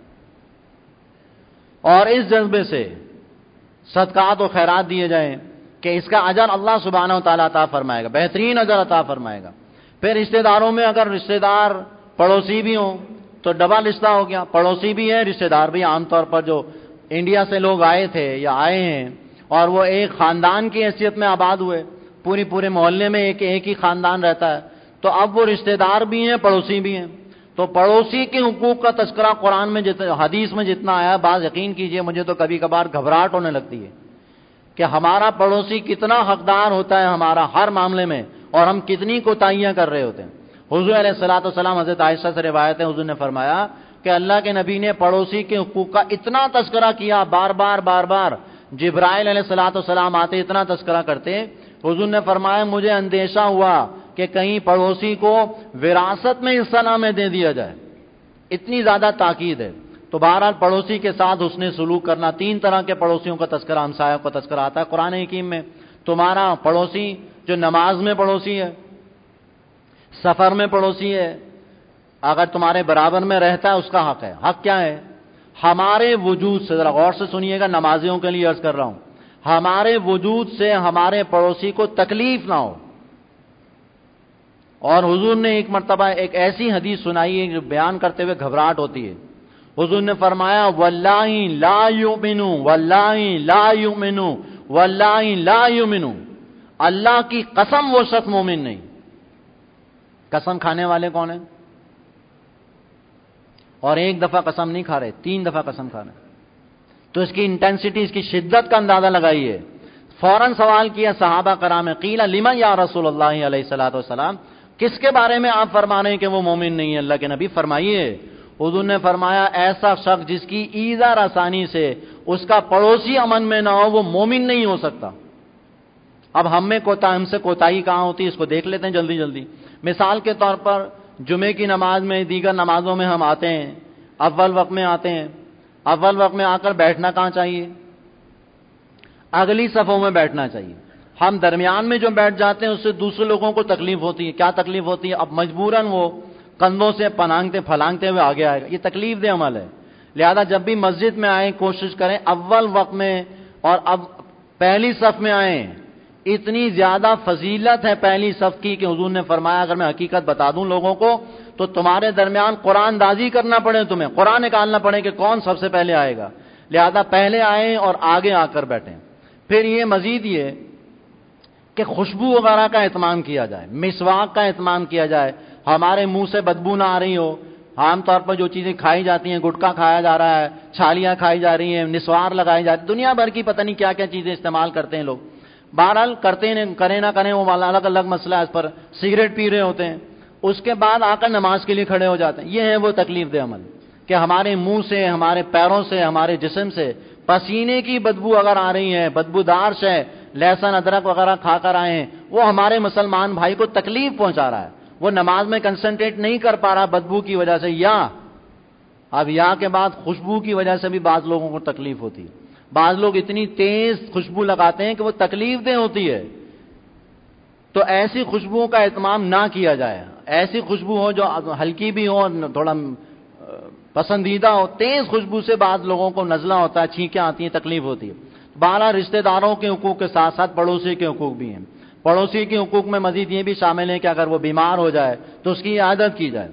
اور اس جذبے سے صدقات و خیرات دیے جائیں کہ اس کا اجر اللہ سبحانہ و تعالیٰ عطا فرمائے گا، بہترین اجر عطا فرمائے گا۔ پھر رشتہ داروں میں اگر رشتہ دار پڑوسی بھی ہوں تو ڈبل رشتہ ہو گیا، پڑوسی بھی ہے، رشتہ دار بھی۔ عام طور پر جو انڈیا سے لوگ آئے تھے یا آئے ہیں اور وہ ایک خاندان کی حیثیت میں آباد ہوئے، پورے محلے میں ایک ہی خاندان رہتا ہے، تو اب وہ رشتہ دار بھی ہیں، پڑوسی بھی ہیں۔ تو پڑوسی کے حقوق کا تذکرہ قرآن میں حدیث میں جتنا آیا، بعض یقین کیجئے مجھے تو کبھی کبھار گھبراہٹ ہونے لگتی ہے کہ ہمارا پڑوسی کتنا حقدار ہوتا ہے ہمارا ہر معاملے میں، اور ہم کتنی کوتاہیاں کر رہے ہوتے ہیں۔ حضور علیہ الصلوۃ والسلام، حضرت عائشہ سے روایت ہے، حضور نے فرمایا کہ اللہ کے نبی نے پڑوسی کے حقوق کا اتنا تذکرہ کیا بار بار جبرائیل علیہ الصلوۃ والسلام آتے اتنا تذکرہ کرتے. حضور نے فرمایا مجھے اندیشہ ہوا کہ کہیں پڑوسی کو وراثت میں حصہ نہ میں دے دیا جائے, اتنی زیادہ تاکید ہے. تو بہرحال پڑوسی کے ساتھ حسن سلوک کرنا. 3 طرح کے پڑوسیوں کا تذکرہ, ہمسایہ کا تذکرہ آتا ہے قرآن حکیم میں. تمہارا پڑوسی جو نماز میں پڑوسی ہے, سفر میں پڑوسی ہے, اگر تمہارے برابر میں رہتا ہے اس کا حق ہے. حق کیا ہے؟ ہمارے وجود سے, ذرا غور سے سنیے گا, نمازیوں کے لیے عرض کر رہا ہوں, ہمارے وجود سے ہمارے پڑوسی کو تکلیف نہ ہو. اور حضور نے ایک مرتبہ ایک ایسی حدیث سنائی ہے جو بیان کرتے ہوئے گھبراہٹ ہوتی ہے. حضور نے فرمایا واللہ لا یؤمنو, واللہ لا یؤمنو, واللہ لا یؤمنو, اللہ کی قسم وہ شخص مومن نہیں. قسم کھانے والے کون ہیں؟ اور ایک دفعہ قسم نہیں کھا رہے, 3 دفعہ قسم کھا رہے. تو اس کی انٹینسٹی, اس کی شدت کا اندازہ لگائیے. فوراً سوال کیا صحابہ کرام, قیل لمن یا رسول اللہ علیہ الصلوۃ والسلام, کس کے بارے میں آپ فرما رہے ہیں کہ وہ مومن نہیں ہے اللہ کے نبی؟ فرمائیے. حضور نے فرمایا ایسا شخص جس کی ایذا رسانی سے اس کا پڑوسی امن میں نہ ہو وہ مومن نہیں ہو سکتا. اب ہم سے کوتاہی کہاں ہوتی ہے اس کو دیکھ لیتے ہیں جلدی جلدی. مثال کے طور پر جمعے کی نماز میں, دیگر نمازوں میں ہم آتے ہیں, اول وقت میں آتے ہیں. اول وقت میں آ کر بیٹھنا کہاں چاہیے؟ اگلی صفوں میں بیٹھنا چاہیے. ہم درمیان میں جو بیٹھ جاتے ہیں اس سے دوسرے لوگوں کو تکلیف ہوتی ہے. کیا تکلیف ہوتی ہے؟ اب مجبوراً وہ کندھوں سے پھلانگتے ہوئے آگے آئے گا. یہ تکلیف دہ عمل ہے. لہذا جب بھی مسجد میں آئیں کوشش کریں اول وقت میں اور اب پہلی صف میں آئیں. اتنی زیادہ فضیلت ہے پہلی صف کی کہ حضور نے فرمایا اگر میں حقیقت بتا دوں لوگوں کو تو تمہارے درمیان قرآن دازی کرنا پڑے, تمہیں قرآن نکالنا پڑے کہ کون سب سے پہلے آئے گا. لہذا پہلے آئیں اور آگے آ کر بیٹھیں. پھر یہ مزید یہ کہ خوشبو وغیرہ کا اہتمام کیا جائے, مسواک کا اہتمام کیا جائے. ہمارے منہ سے بدبو نہ آ رہی ہو. عام طور پر جو چیزیں کھائی جاتی ہیں, گٹکا کھایا جا رہا ہے, چھالیاں کھائی جا رہی ہیں, نسوار لگائی جاتی, دنیا بھر کی پتہ نہیں کیا کیا چیزیں استعمال کرتے ہیں لوگ. بہرحال کریں نہ کریں وہ الگ الگ مسئلہ ہے. اس پر سگریٹ پی رہے ہوتے ہیں, اس کے بعد آ کر نماز کے لیے کھڑے ہو جاتے ہیں. یہ ہے وہ تکلیف دہ عمل کہ ہمارے منہ سے, ہمارے پیروں سے, ہمارے جسم سے پسینے کی بدبو اگر آ رہی ہے, بدبودار شے لہسن ادرک وغیرہ کھا کر آئے ہیں, وہ ہمارے مسلمان بھائی کو تکلیف پہنچا رہا ہے. وہ نماز میں کنسنٹریٹ نہیں کر پا رہا بدبو کی وجہ سے, یا اب یا کے بعد خوشبو کی وجہ سے بھی بعض لوگوں کو تکلیف ہوتی ہے. بعض لوگ اتنی تیز خوشبو لگاتے ہیں کہ وہ تکلیف دہ ہوتی ہے. تو ایسی خوشبوؤں کا اہتمام نہ کیا جائے. ایسی خوشبو ہو جو ہلکی بھی ہو, تھوڑا پسندیدہ ہو. تیز خوشبو سے بعض لوگوں کو نزلہ ہوتا ہے, چھینکیں آتی ہیں, تکلیف ہوتی ہے. 12 رشتہ داروں کے حقوق کے ساتھ ساتھ پڑوسی کے حقوق بھی ہیں. پڑوسی کے حقوق میں مزید یہ بھی شامل ہے کہ اگر وہ بیمار ہو جائے تو اس کی عیادت کی جائے,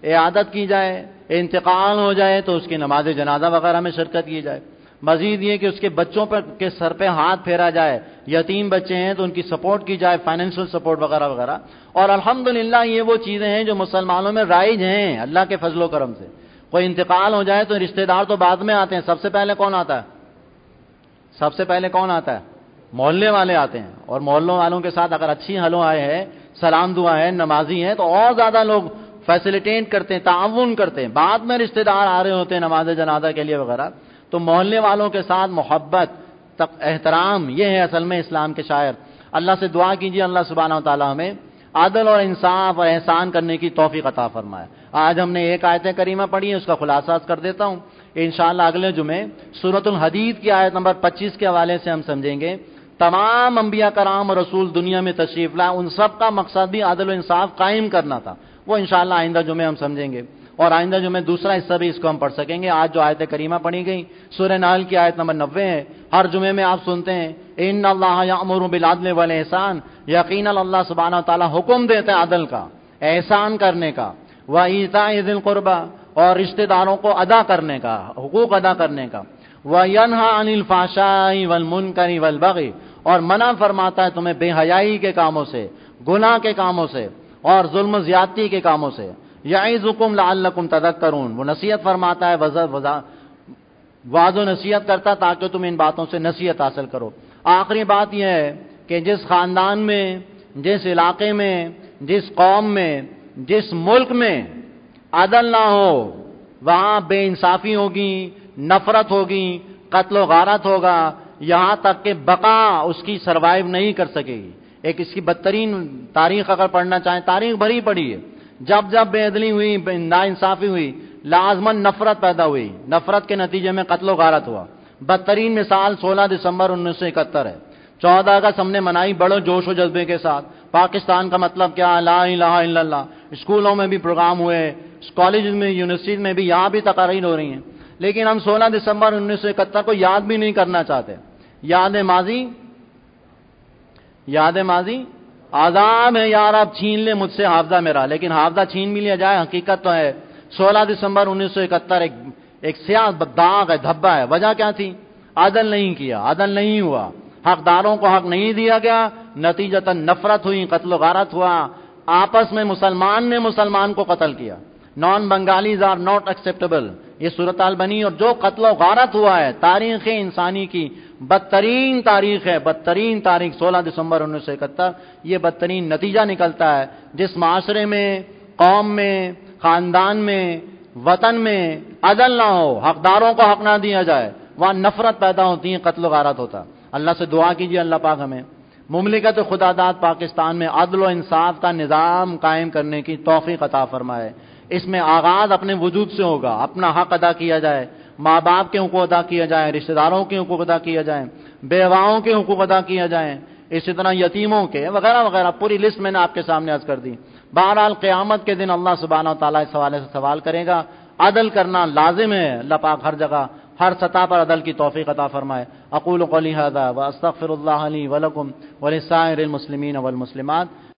انتقال ہو جائے تو اس کی نماز جنازہ وغیرہ میں شرکت کی جائے. مزید یہ کہ اس کے بچوں پر کے سر پہ ہاتھ پھیرا جائے. یتیم بچے ہیں تو ان کی سپورٹ کی جائے, فائنینشیل سپورٹ وغیرہ وغیرہ. اور الحمدللہ یہ وہ چیزیں ہیں جو مسلمانوں میں رائج ہیں اللہ کے فضل و کرم سے. کوئی انتقال ہو جائے تو رشتہ دار تو بعد میں آتے ہیں, سب سے پہلے کون آتا ہے؟ سب سے پہلے کون آتا ہے؟ محلے والے آتے ہیں. اور محلوں والوں کے ساتھ اگر اچھی حلوں آئے ہیں, سلام دعا ہے, نمازی ہیں, تو اور زیادہ لوگ فیسیلیٹیٹ کرتے ہیں, تعاون کرتے ہیں. بعد میں رشتہ دار آ رہے ہوتے ہیں نماز جنازہ کے لیے وغیرہ. تو محلے والوں کے ساتھ محبت, احترام, یہ ہے اصل میں اسلام کے شاعر. اللہ سے دعا کیجیے اللہ سبحانہ و تعالیٰ ہمیں عدل اور انصاف اور احسان کرنے کی توفیق عطا فرمائے. آج ہم نے ایک آیت کریمہ پڑھی ہے, اس کا خلاصہ کر دیتا ہوں. انشاءاللہ اگلے جمعے سورۃ الحدید کی آیت نمبر 25 کے حوالے سے ہم سمجھیں گے. تمام انبیاء کرام اور رسول دنیا میں تشریف لائے, ان سب کا مقصد بھی عدل و انصاف قائم کرنا تھا. وہ انشاءاللہ آئندہ جمعے ہم سمجھیں گے, اور آئندہ جمعے دوسرا حصہ بھی اس کو ہم پڑھ سکیں گے. آج جو آیت کریمہ پڑھی گئی سورہ نحل کی آیت نمبر 90 ہے. ہر جمعے میں آپ سنتے ہیں ان اللہ یأمر بالعدل والاحسان, یقینا اللہ سبحانہ و تعالیٰ حکم دیتا ہے عدل کا, احسان کرنے کا, وایتاء ذی القربى, اور رشتہ داروں کو ادا کرنے کا, حقوق ادا کرنے کا, وینہی عن الفحشاء والمنکر والبغی, اور منع فرماتا ہے تمہیں بے حیائی کے کاموں سے, گناہ کے کاموں سے, اور ظلم و زیادتی کے کاموں سے. یعظکم لعلکم تذکرون, وہ نصیحت فرماتا ہے, واعظ و نصیحت کرتا تاکہ تم ان باتوں سے نصیحت حاصل کرو. آخری بات یہ ہے کہ جس خاندان میں, جس علاقے میں, جس قوم میں, جس ملک میں عدل نہ ہو وہاں بے انصافی ہوگی, نفرت ہوگی, قتل و غارت ہوگا, یہاں تک کہ بقا اس کی سروائیو نہیں کر سکے گی۔ ایک اس کی بدترین تاریخ اگر پڑھنا چاہیں، تاریخ بھری پڑی ہے، جب جب بے عدلی ہوئی، ناانصافی ہوئی، لازماً نفرت پیدا ہوئی، نفرت کے نتیجے میں قتل و غارت ہوا۔ بدترین مثال 16 دسمبر 1971 ہے۔ 14 اگست ہم نے منائی بڑے جوش و جذبے کے ساتھ۔ پاکستان کا مطلب کیا؟ لا الہ الا اللہ۔ اسکولوں میں بھی پروگرام ہوئے، کالجز میں، یونیورسٹیز میں بھی، یہاں بھی تقاریر ہو رہی ہیں، لیکن ہم 16 دسمبر 1971 کو یاد بھی نہیں کرنا چاہتے۔ یاد ماضی، یاد ماضی عذاب ہے یار، اب چھین لے مجھ سے حافظہ میرا، لیکن حافظہ چھین بھی لیا جائے، حقیقت تو ہے 16 دسمبر 1971 ایک سیاہ داغ ہے، دھبا ہے۔ وجہ کیا تھی؟ عدل نہیں کیا، عدل نہیں ہوا، حقداروں کو حق نہیں دیا گیا، نتیجتاً نفرت ہوئی، قتل و غارت ہوا، آپس میں مسلمان نے مسلمان کو قتل کیا۔ Non Bengalis are not acceptable, یہ صورتحال بنی، اور جو قتل و غارت ہوا ہے تاریخ انسانی کی بدترین تاریخ ہے، بدترین تاریخ 16 دسمبر 1971۔ یہ بدترین نتیجہ نکلتا ہے جس معاشرے میں، قوم میں، خاندان میں، وطن میں عدل نہ ہو، حقداروں کو حق نہ دیا جائے، وہاں نفرت پیدا ہوتی ہے، قتل و غارت ہوتا۔ اللہ سے دعا کیجیے اللہ پاک ہمیں مملکت خدا داد پاکستان میں عدل و انصاف کا نظام قائم کرنے کی توفیق عطا فرمائے۔ اس میں آغاز اپنے وجود سے ہوگا، اپنا حق ادا کیا جائے، ماں باپ کے حقوق ادا کیا جائے، رشتہ داروں کے حقوق ادا کیا جائیں، بیواؤں کے حقوق ادا کیا جائیں، اسی طرح یتیموں کے وغیرہ وغیرہ، پوری لسٹ میں نے آپ کے سامنے عرض کر دی۔ بہرحال قیامت کے دن اللہ سبحانہ و تعالیٰ اس حوالے سے سوال کرے گا۔ عدل کرنا لازم ہے، اللہ پاک ہر جگہ ہر سطح پر عدل کی توفیق عطا فرمائے۔ اقول قولی ھذا واستغفر اللہ لی ولکم ولسائر المسلمین والمسلمات۔